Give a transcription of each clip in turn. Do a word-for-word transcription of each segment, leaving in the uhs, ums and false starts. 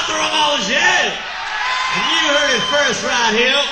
about the Ramones, yeah? And you heard it first right here.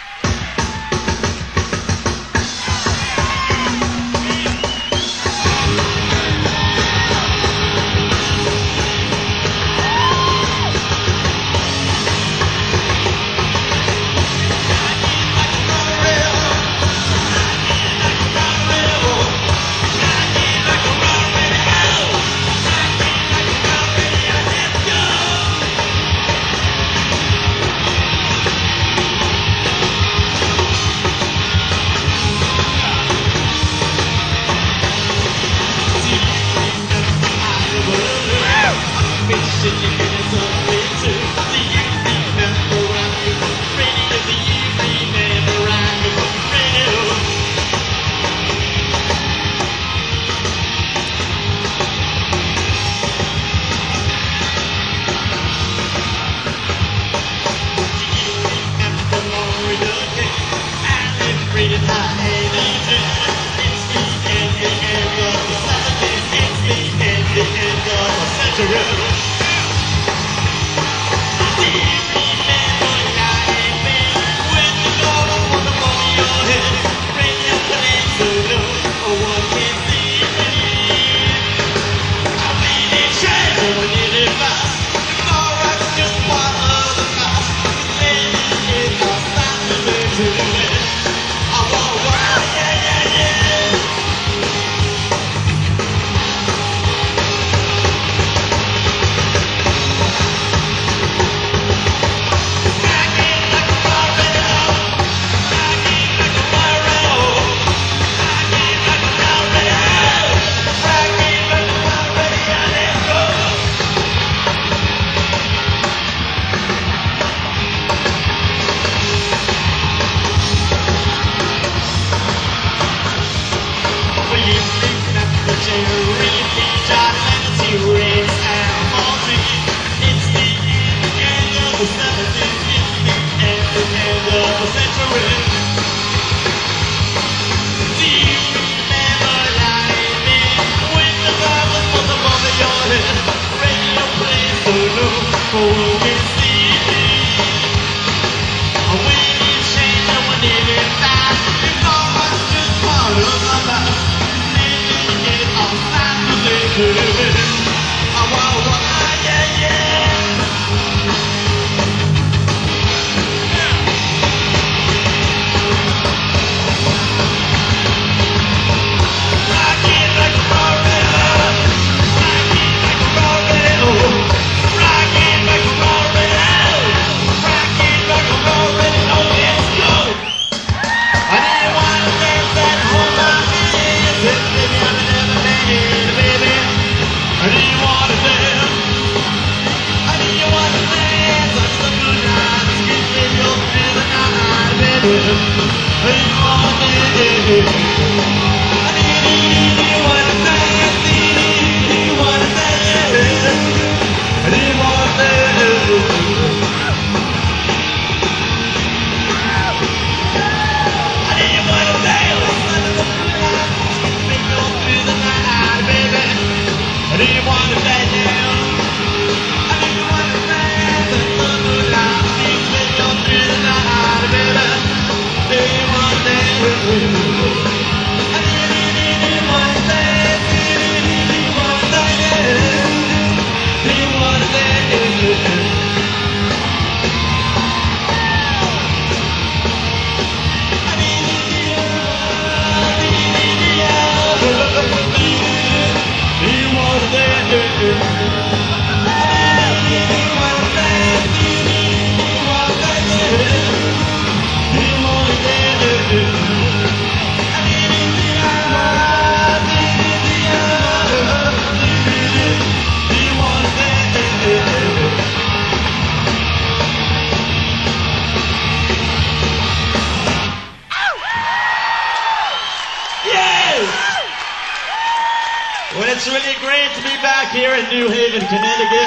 Well, it's really great to be back here in New Haven, Connecticut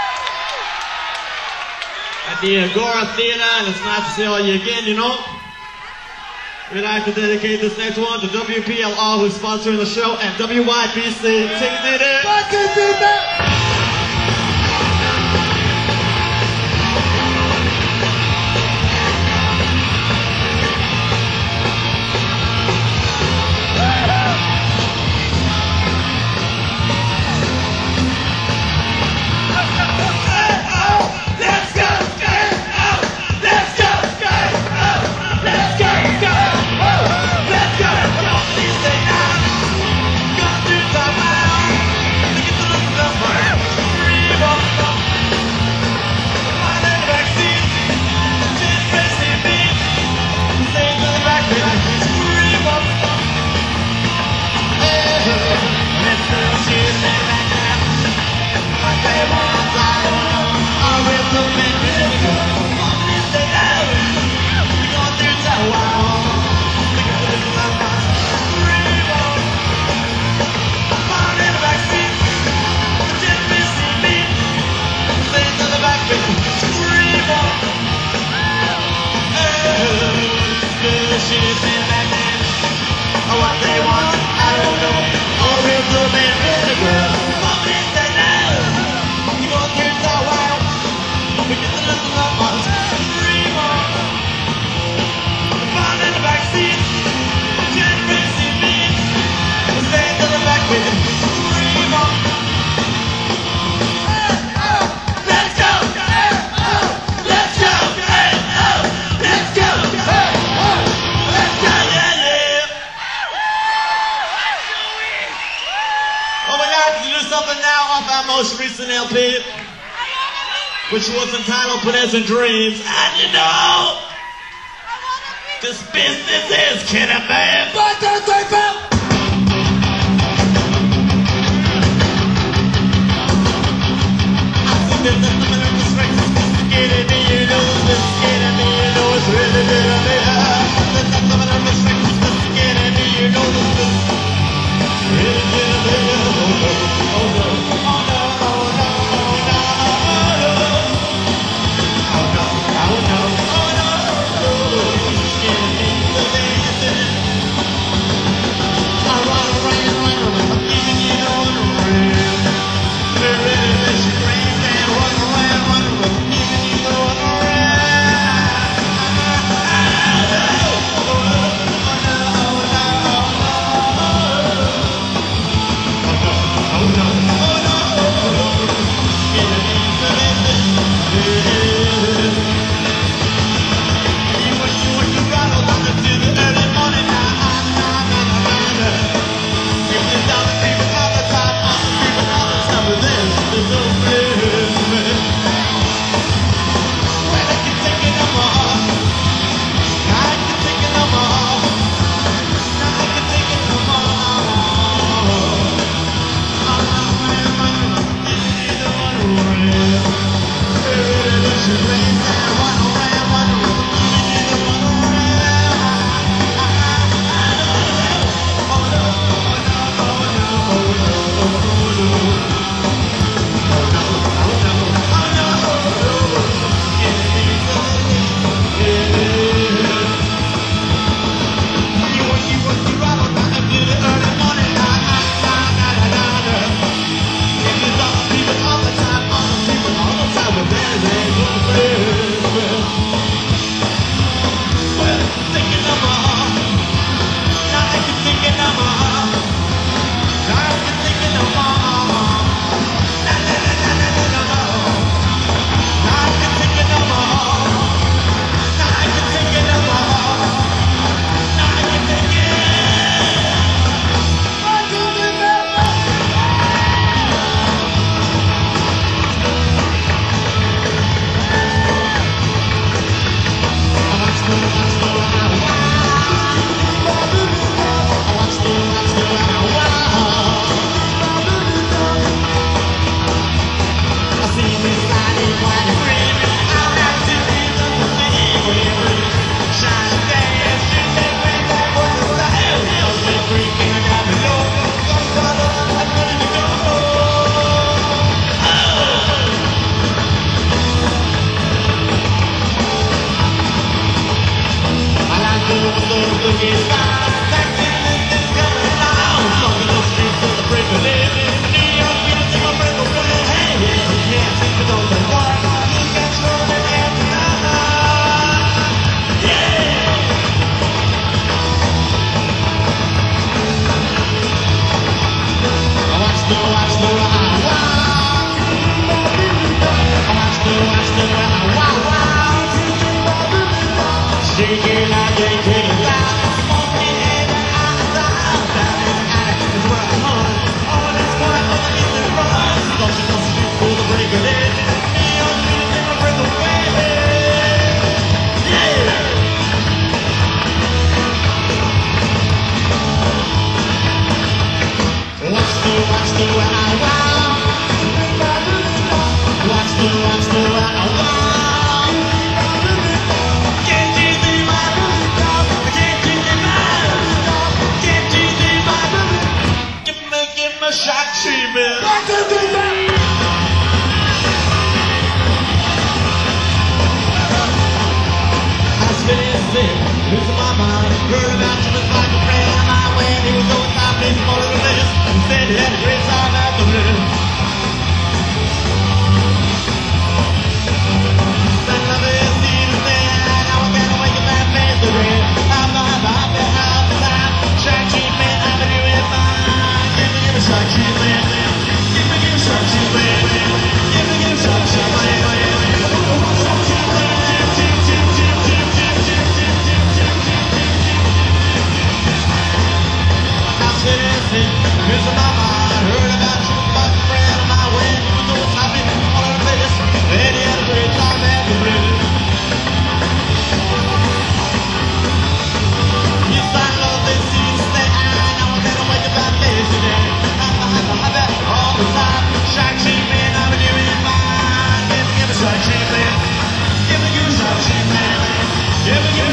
at the Agora Theater, and it's nice to see all you again, you know. We'd like to dedicate this next one to W P L R, who's sponsoring the show, and W Y B C. Take it in. what they want, I don't know. Our rhythm and rhythm, woman is the devil. We go through the wild. We got the little love box. Reborn. Born in the backseat. Didn't miss me. Stay to the back, baby. Reborn. Shit been back then. What they want, I don't know. All rhythm and rhythm, woman is the devil. You go through the wild. We get the little love box. Reborn. Born in the backseat. Didn't miss me. Stay to the back, baby. Reborn. Let's go. Let's go. Let's go. Oh, we got to do something now off our most recent L P, which was entitled Pedestrian Dreams. And you know, this business is killing me. One, two, three, four. I see there's nothing but the strength. Scared me, you know, this scared me, you know, it's really getting me. There's nothing but the strength. Scared me, you know, this is really getting me. Around.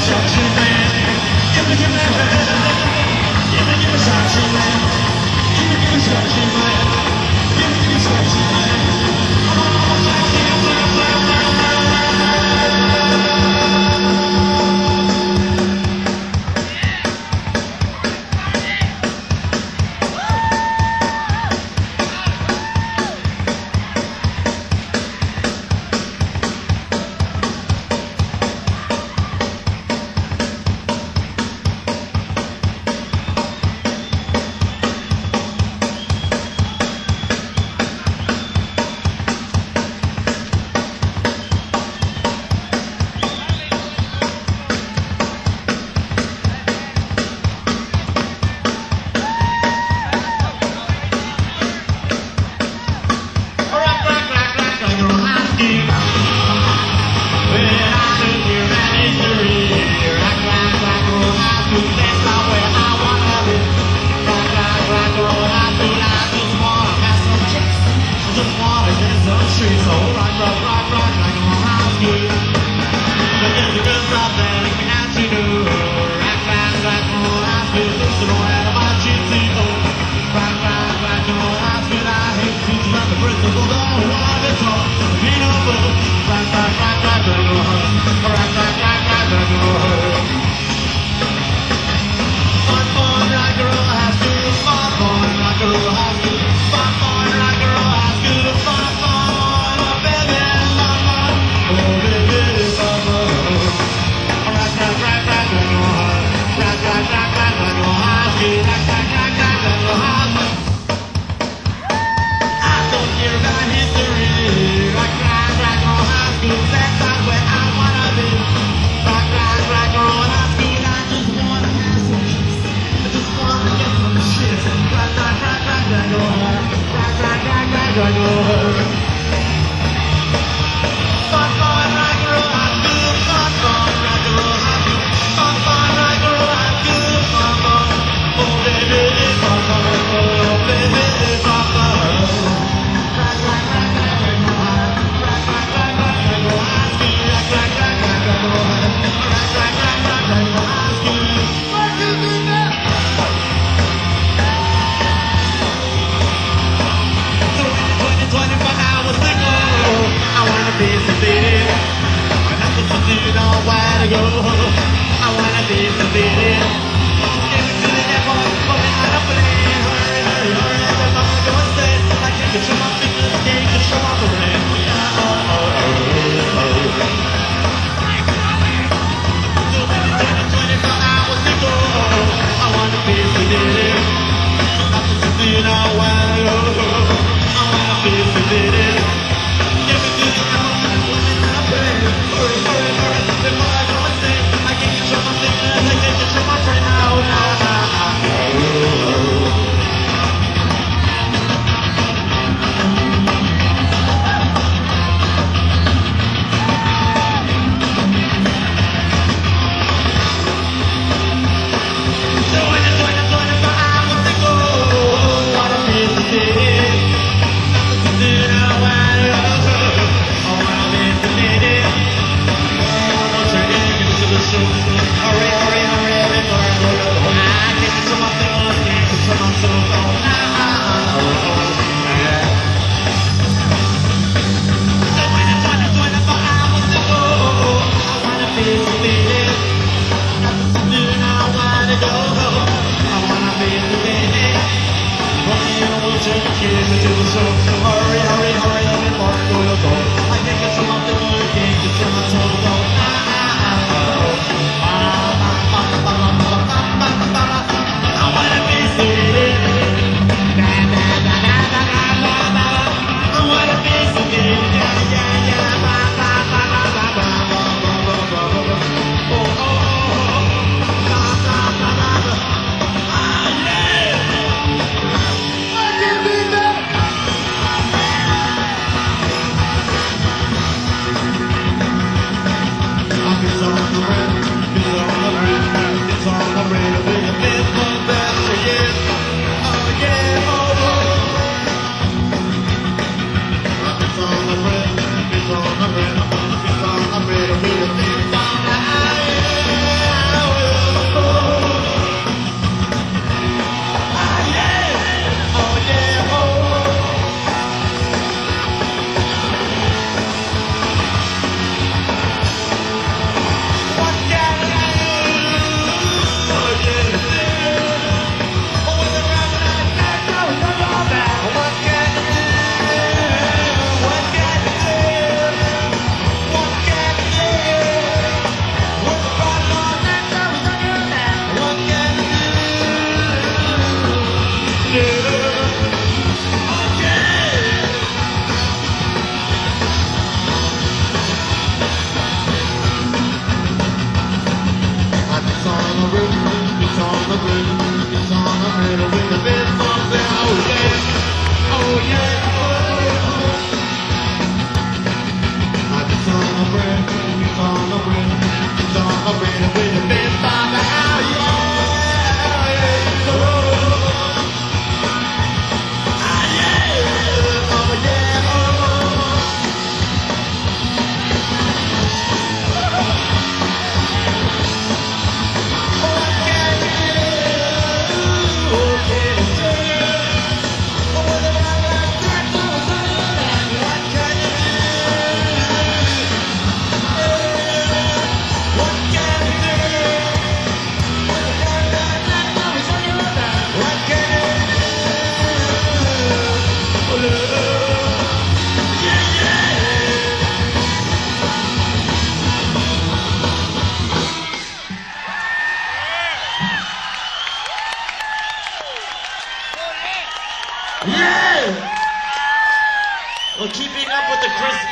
Fun, fun, rock and roll, high school, fun, fun, baby, fun,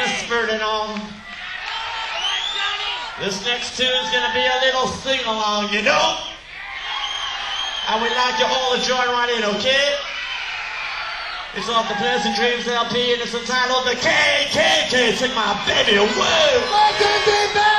Christmas spirit on. This next tune's gonna be a little sing-along, you know? And we'd like you all to join right in, okay? It's off the Pleasant Dreams L P and it's entitled The K K K. Take my baby away.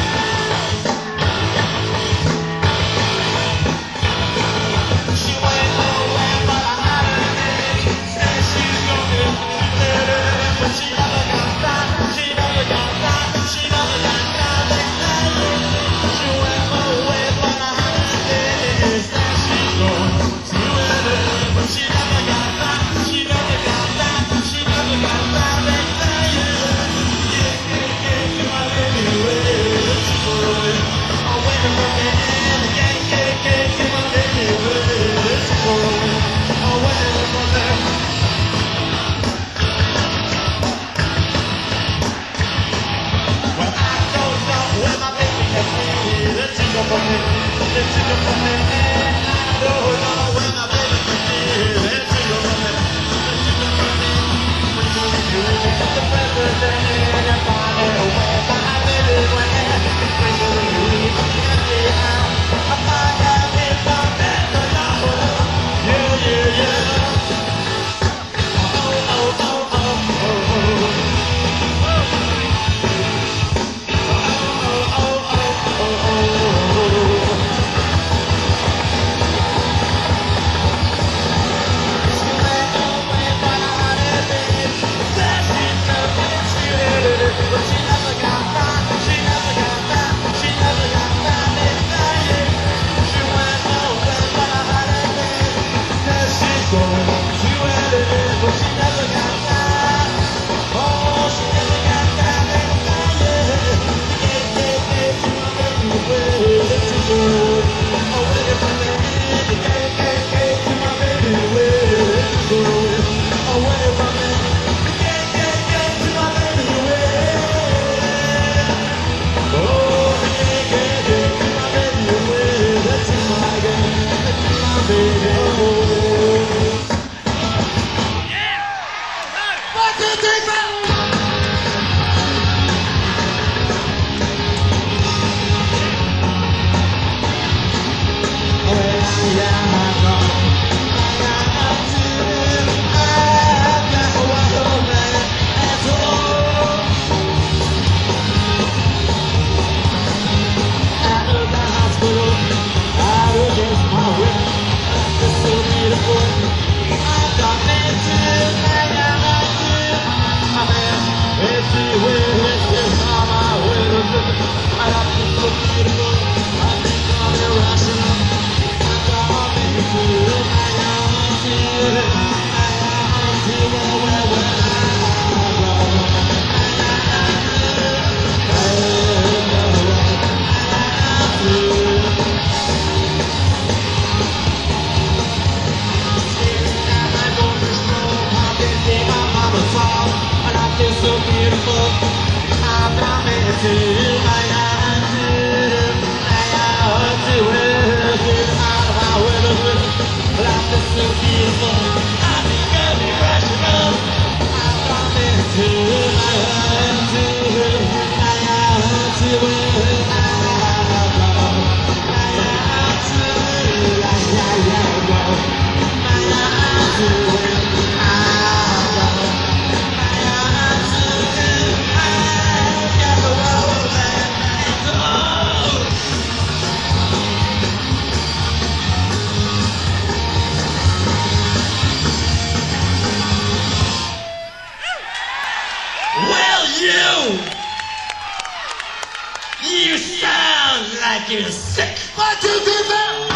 You sound like you're sick. What you do now?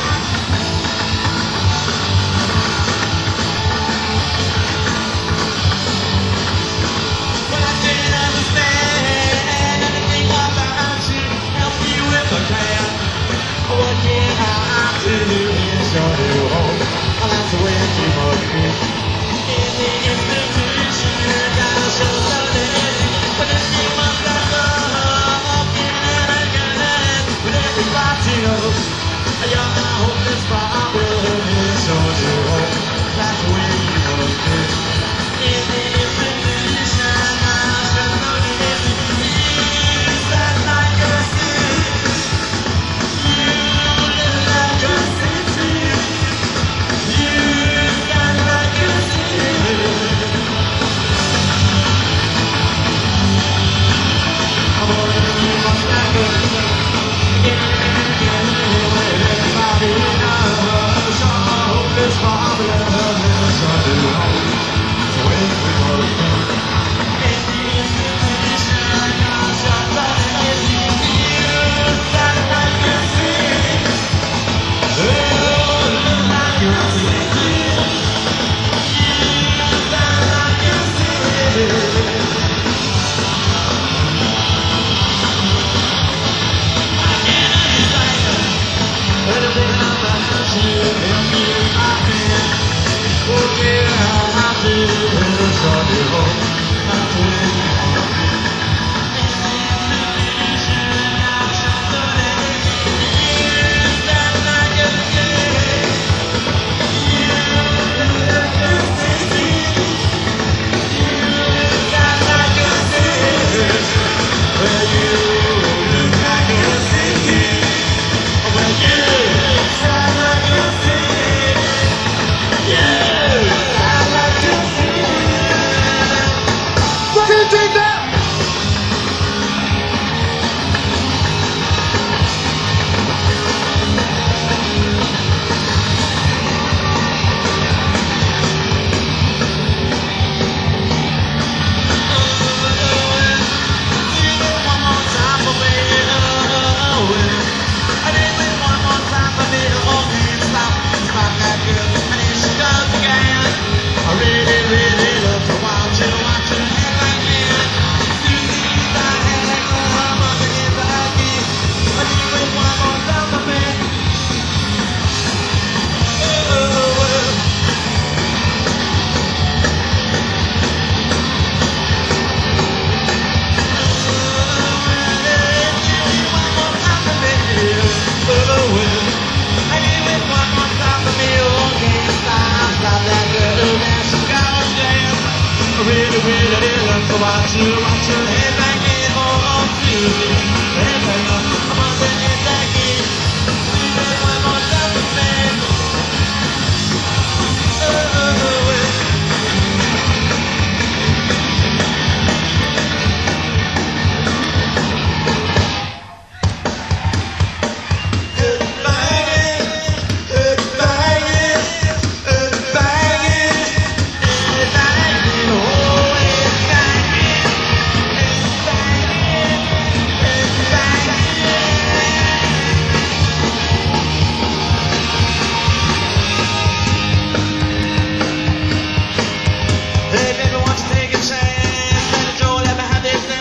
Well, I can't understand anything about you. Help you if I can. What can I do to show you home? Well, that's the way you must be. In the institution, you gotta show something. But if you must have love, everybody knows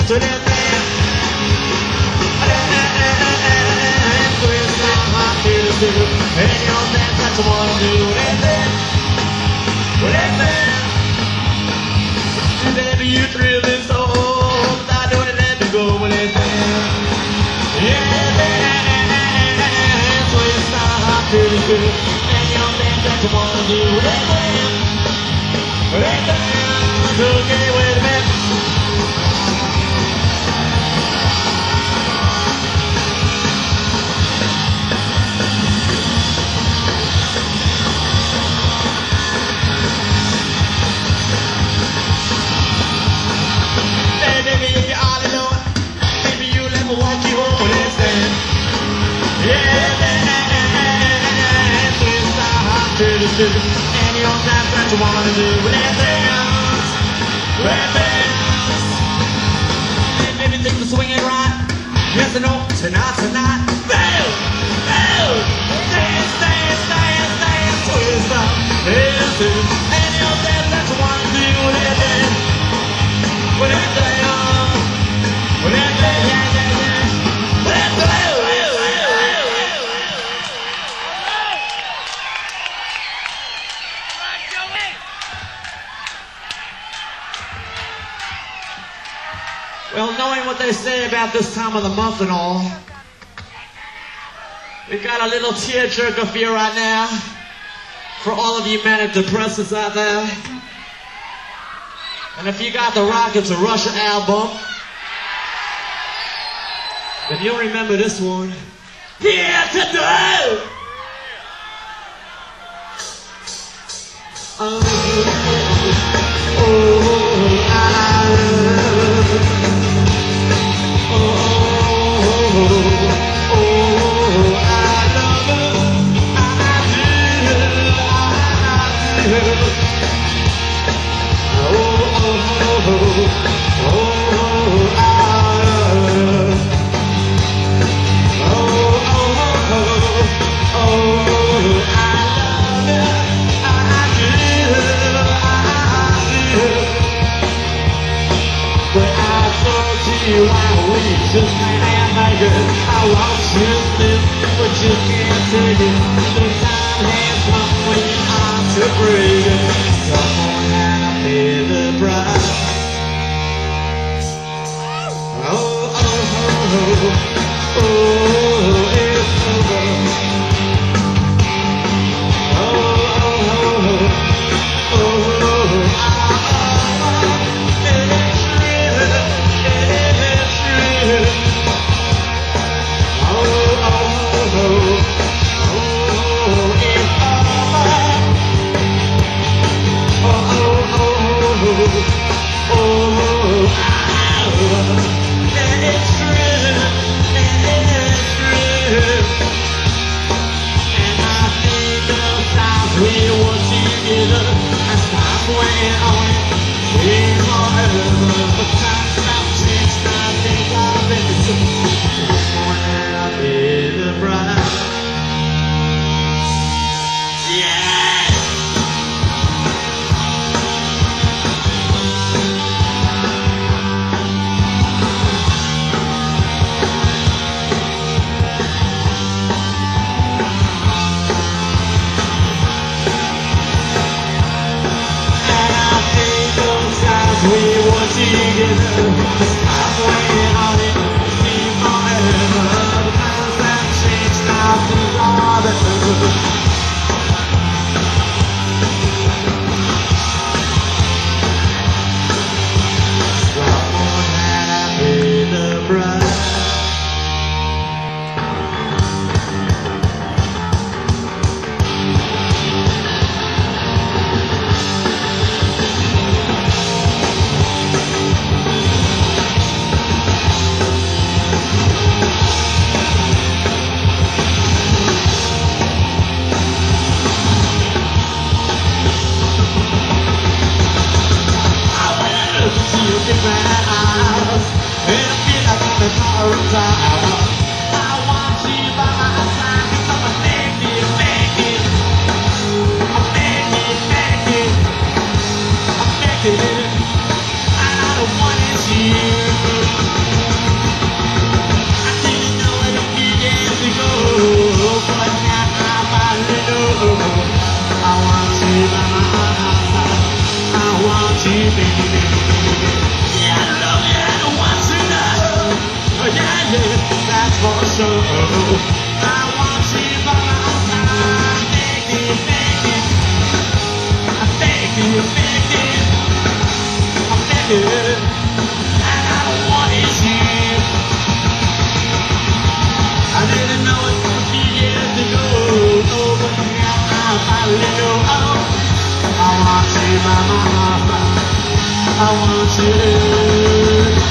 to that man. Twist my heart to the zoo. And you'll dance like you wanna do that man. That man. Baby, you thrill me so. I know that let me go with that man. Yeah, man. Twist my heart to the zoo. And you'll dance like you wanna do that man. That man. Okay, wait a minute. And you don't have what you wanna do with that dance, that dance. And maybe think the swinging right. Yes or no, tonight, tonight. Bam, bam. Dance, dance, dance, dance. Twist up, dance, and you don't have what you wanna do with that dance, with that dance, with that dance, yeah, yeah, yeah. With that dance. Well, knowing what they say about this time of the month and all, we've got a little tearjerker for you right now, for all of you manic depressants out there. And if you got the Rockets of Russia album, then you'll remember this one. Here to do! Oh, oh, oh, I just can't make it. I want you to live, but you can't take it. The time has come when you are to break it. Someone had to pay the price. Oh, oh, oh, oh, oh, it's over. Oh, oh, oh, oh, oh, oh, ah, it's real, it's real. I don't want it to I want you by my side. Make it, make it. I make it, make it. I make it. And I don't want it you. I didn't know it a few years ago. Oh, but now I finally know. Oh, I want you by my side. I want you.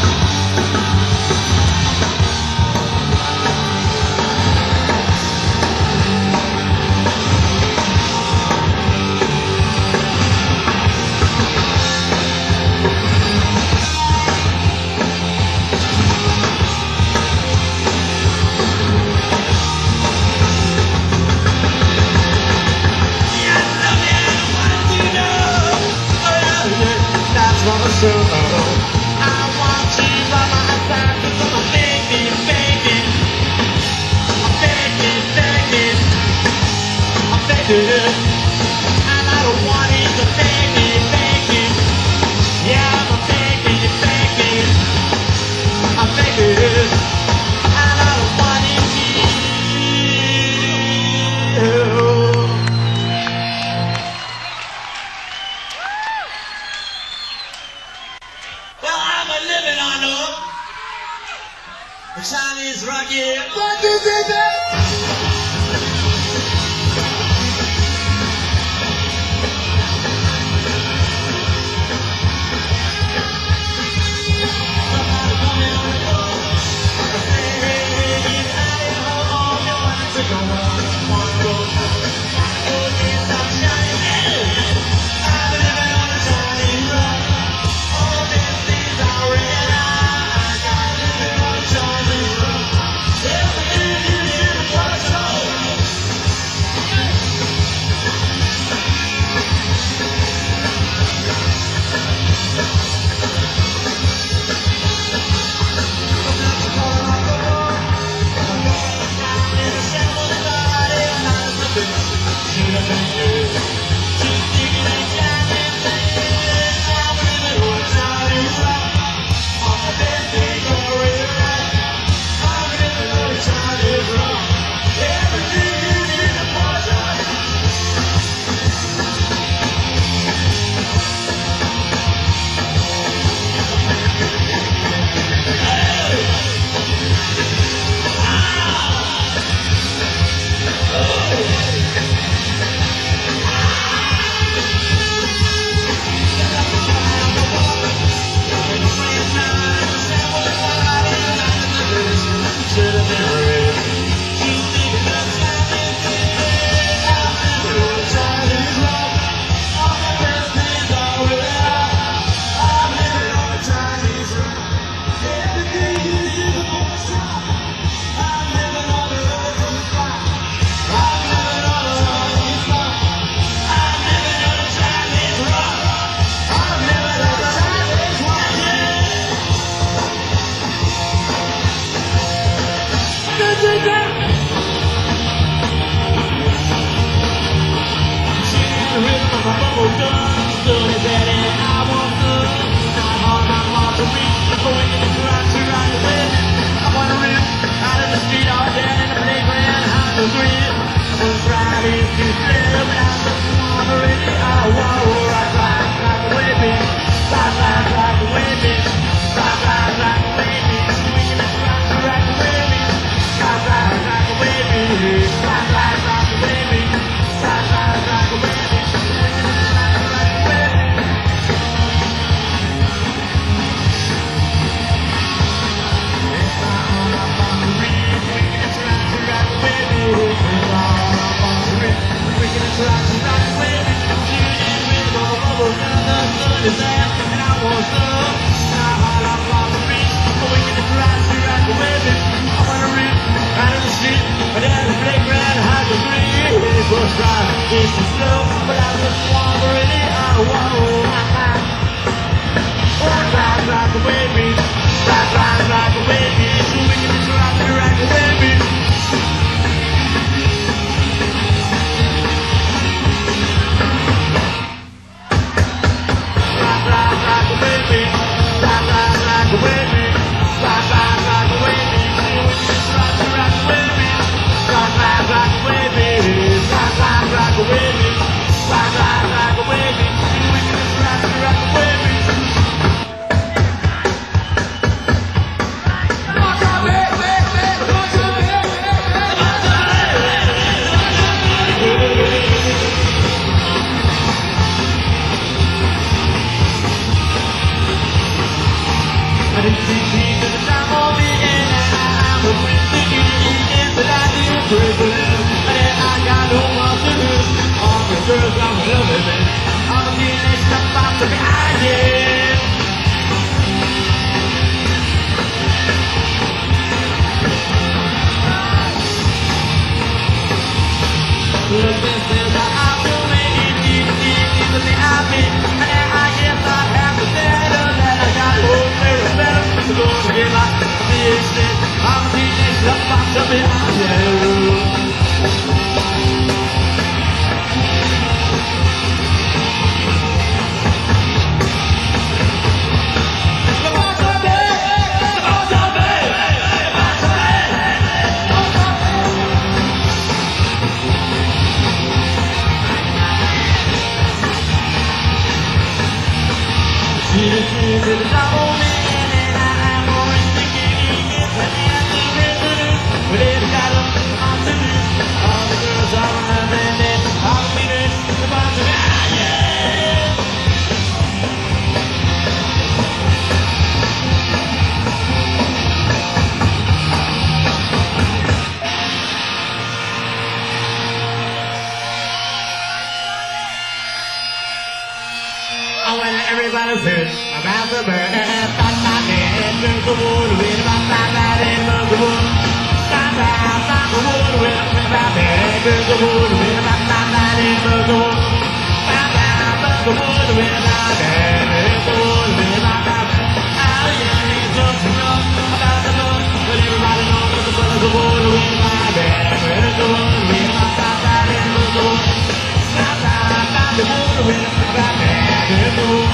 So, I want you by my side, 'cause I'm a begging, begging, I'm begging, begging, I'm begging, and I don't want it to begging, begging, yeah, I'm a begging, begging, I'm begging, and I don't want it to. Living on the Chinese rock, yeah. What is it? to the time of me, and I'm afraid to do it, but I do pray for them. And I got no more to lose. All the girls I'm loving me, all the teenage stuff about to be I did. Look, this is how I feel, man. It is, it is the thing I've been. And I guess I have to better that I got more better, better. So go to get my business. I'm a teenage stuff about to be I did. Everybody's hurt about the bird. Bop, bop, and move the wood with bop, bop, bop, and move the wood. Bop, bop, bop, the wood with bop, bop, and move the wood with bop, bop, bop, and move the wood. Bop, bop, bop, the wood with bop, and move the wood with bop, bop. Oh yeah, it's just enough about the love, but everybody knows that the brothers the wood with bop, and move the wood with bop, bop, bop, and move the wood. Bop, bop, bop, the wood with bop, and move the wood.